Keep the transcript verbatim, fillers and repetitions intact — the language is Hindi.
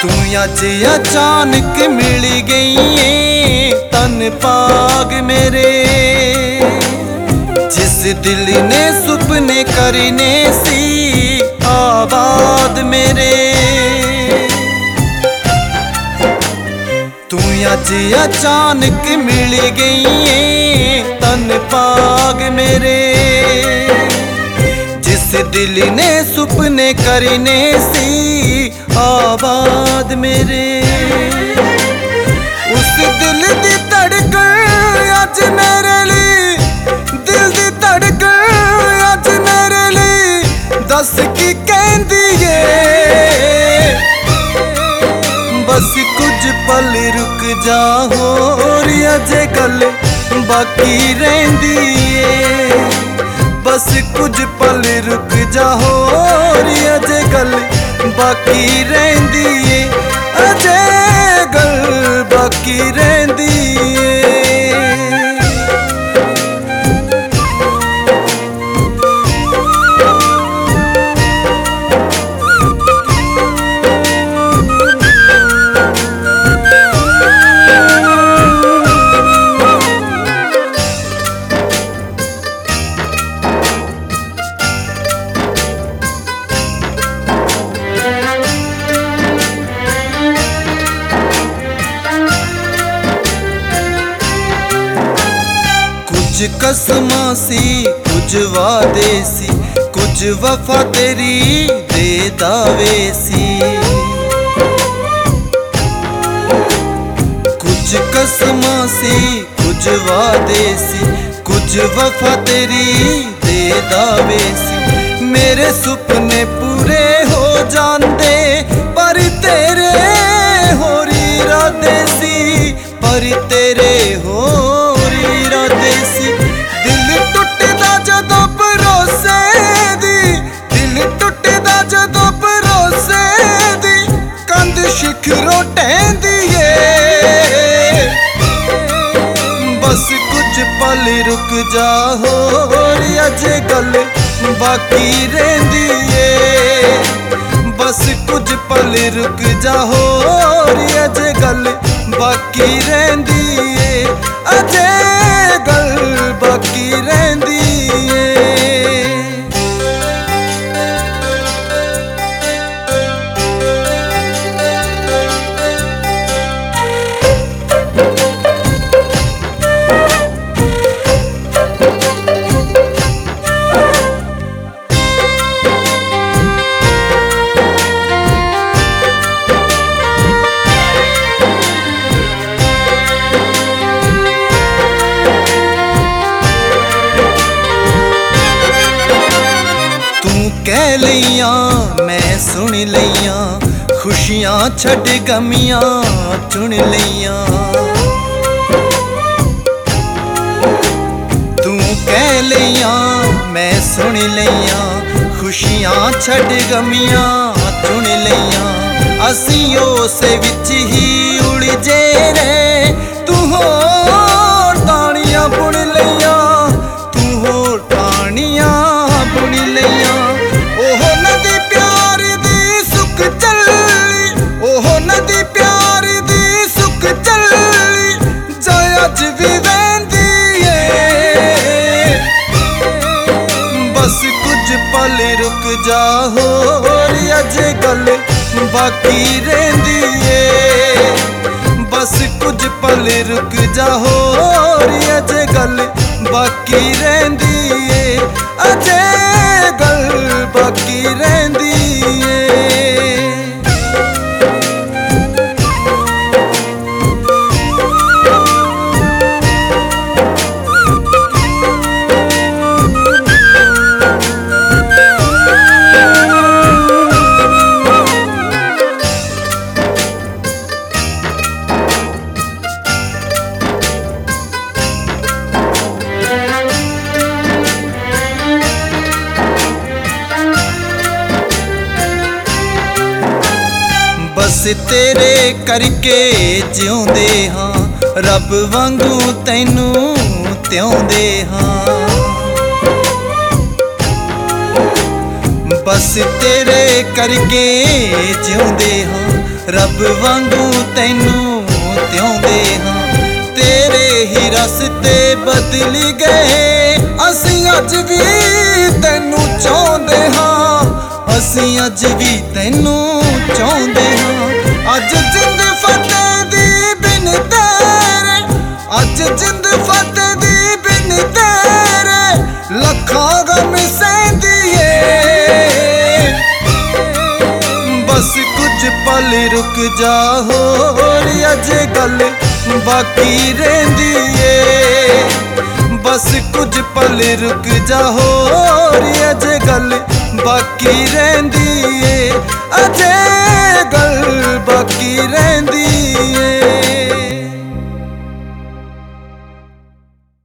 तू अज अचानक मिल गई है तन पाग मेरे, जिस दिल ने सुपने करने सी आबाद मेरे। तू अज अचानक मिल गई है तन पाग मेरे, जिस दिल ने सुपने करने सी आबाद मेरे। उस दिल दी धड़कन अज मेरे लिए, दिल दी धड़कन अज मेरे लिए दस की कहंदी है। बस कुछ पल रुक जा होर अजे गल बाकी रहिंदी है। बस कुछ पल रुक जा होर अजे गल बाकी रहिंदी है, अजे गल बाकी रहिंदी है। कुछ कसमां सी कुछ वादे सी, कुछ वफा तेरी दे दावे सी। कुछ कसमां सी कुछ वादे सी, कुछ वफा तेरी दे दावे सी। मेरे सुपने पूरे हो जांदे पर तेरे होर इरादे सी, पर तेरे होर इरादे सी। दिल टुटदा जदों भरोसे दी, दिल टुटदा जदों भरोसे दी कंध शिखरों ढहंदी है। बस कुछ पल रुक जा होर अजे गल बाकी रहिंदी है। बस कुछ पल रुक जा होर अजे गल बाकी रहिंदी है, अजे गल बाकी रहिंदी है। कह लियां मैं सुन लियां, खुशियां छड़ गमियां चुन लियां। तू कह लियां मैं सुन लियां, खुशियां छड़ गमियां चुन लियां। असीं उसे विच ही उलझे रहे, तू होर तानियां बुन लियां, तू होर तानियां बुन लियां। ओह नदी प्यार दी सुख चली, ओह नदी प्यार दी सुख चली जाए अज भी वहंदी है। बस कुछ पल रुक जा होर अजे गल बाकी रहिंदी है। बस कुछ पल रुक जा होर अजे गल बाकी रहिंदी है, अजे गल बाकी रहिंदी है। बस तेरे करके जिउंदे हाँ, रब वांगू तैनू त्योंदे हाँ। बस तेरे करके जिउंदे हाँ, ਰੱਬ ਵਾਂਗੂ ਤੈਨੂੰ ਤਿਉਂਦੇ ਹਾਂ, ਤੇਰੇ ਹੀ ਰਸਤੇ ਬਦਲ ਗਏ। ਅਸੀਂ ਅੱਜ ਵੀ ਤੈਨੂੰ ਚਾਹੁੰਦੇ ਹਾਂ, ਅਸੀਂ ਅੱਜ ਵੀ ਤੈਨੂੰ ਚਾਹੁੰਦੇ ਹਾਂ। ਅੱਜ ਜਿੰਦ ਫਤਿਹ ਦੀ ਬਿਨ ਤੇਰੇ, ਅੱਜ ਜਿੰਦ ਫਤਿਹ ਦੀ ਬਿਨ ਤੇਰੇ, ਲੱਖਾਂ ਗਮ ਸਹਿੰਦੀਏ। ਬਸ ਕੁਝ ਪਲ ਰੁਕ ਜਾ ਹੋਰ ਅਜੇ ਗੱਲ ਬਾਕੀ ਰਹਿੰਦੀ ਏ। ਬਸ ਕੁਝ ਪਲ ਰੁਕ ਜਾ ਹੋਰ ਅਜੇ ਗੱਲ ਬਾਕੀ ਰਹਿੰਦੀ ਏ, ਅਜੇ ਗੱਲ ਬਾਕੀ ਰਹਿੰਦੀ